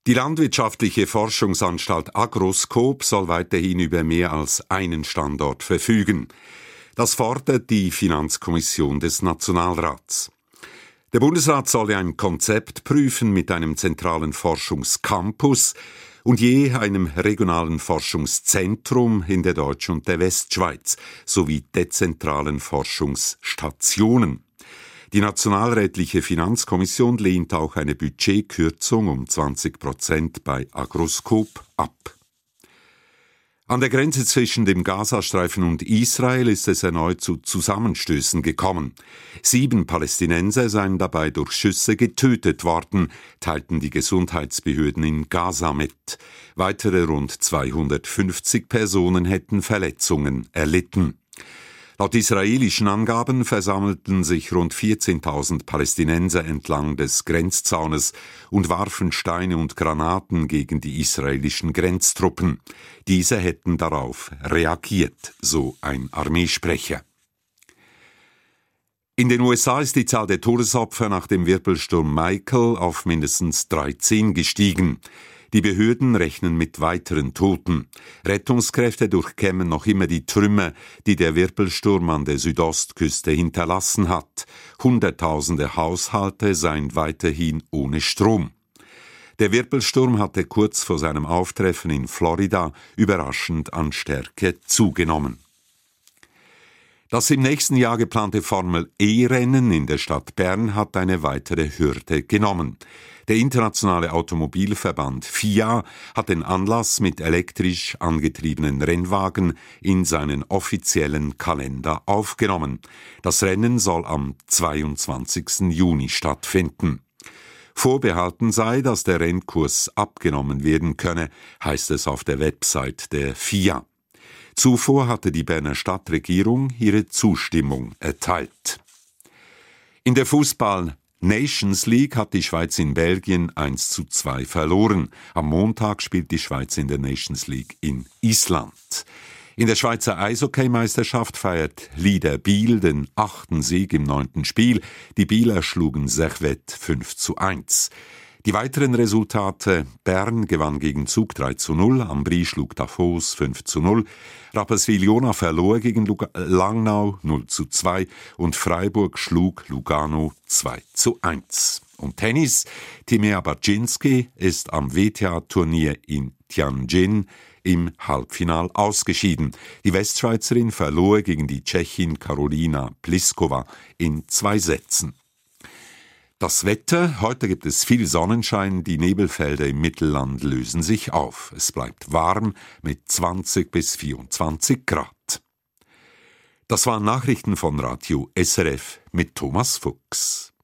Die landwirtschaftliche Forschungsanstalt Agroscope soll weiterhin über mehr als einen Standort verfügen. Das fordert die Finanzkommission des Nationalrats. Der Bundesrat solle ein Konzept prüfen mit einem zentralen Forschungscampus und je einem regionalen Forschungszentrum in der Deutsch- und der Westschweiz sowie dezentralen Forschungsstationen. Die nationalrätliche Finanzkommission lehnt auch eine Budgetkürzung um 20% bei Agroscope ab. An der Grenze zwischen dem Gazastreifen und Israel ist es erneut zu Zusammenstößen gekommen. 7 Palästinenser seien dabei durch Schüsse getötet worden, teilten die Gesundheitsbehörden in Gaza mit. Weitere rund 250 Personen hätten Verletzungen erlitten. Laut israelischen Angaben versammelten sich rund 14.000 Palästinenser entlang des Grenzzaunes und warfen Steine und Granaten gegen die israelischen Grenztruppen. Diese hätten darauf reagiert, so ein Armeesprecher. In den USA ist die Zahl der Todesopfer nach dem Wirbelsturm Michael auf mindestens 13 gestiegen. Die Behörden rechnen mit weiteren Toten. Rettungskräfte durchkämmen noch immer die Trümmer, die der Wirbelsturm an der Südostküste hinterlassen hat. Hunderttausende Haushalte seien weiterhin ohne Strom. Der Wirbelsturm hatte kurz vor seinem Auftreffen in Florida überraschend an Stärke zugenommen. Das im nächsten Jahr geplante Formel-E-Rennen in der Stadt Bern hat eine weitere Hürde genommen. Der internationale Automobilverband FIA hat den Anlass mit elektrisch angetriebenen Rennwagen in seinen offiziellen Kalender aufgenommen. Das Rennen soll am 22. Juni stattfinden. Vorbehalten sei, dass der Rennkurs abgenommen werden könne, heißt es auf der Website der FIA. Zuvor hatte die Berner Stadtregierung ihre Zustimmung erteilt. In der Fußball-Nations League hat die Schweiz in Belgien 1:2 verloren. Am Montag spielt die Schweiz in der Nations League in Island. In der Schweizer Eishockey-Meisterschaft feiert Lieder Biel den 8. Sieg im 9. Spiel. Die Bieler schlugen Servette 5:1. Die weiteren Resultate: Bern gewann gegen Zug 3:0, Ambri schlug Davos 5:0, Rapperswil-Jona verlor gegen Langnau 0:2 und Freiburg schlug Lugano 2:1. Und Tennis: Timea Bacsinszky ist am WTA-Turnier in Tianjin im Halbfinal ausgeschieden. Die Westschweizerin verlor gegen die Tschechin Karolina Pliskova in 2 Sätzen. Das Wetter: Heute gibt es viel Sonnenschein, die Nebelfelder im Mittelland lösen sich auf. Es bleibt warm mit 20 bis 24 Grad. Das waren Nachrichten von Radio SRF mit Thomas Fuchs.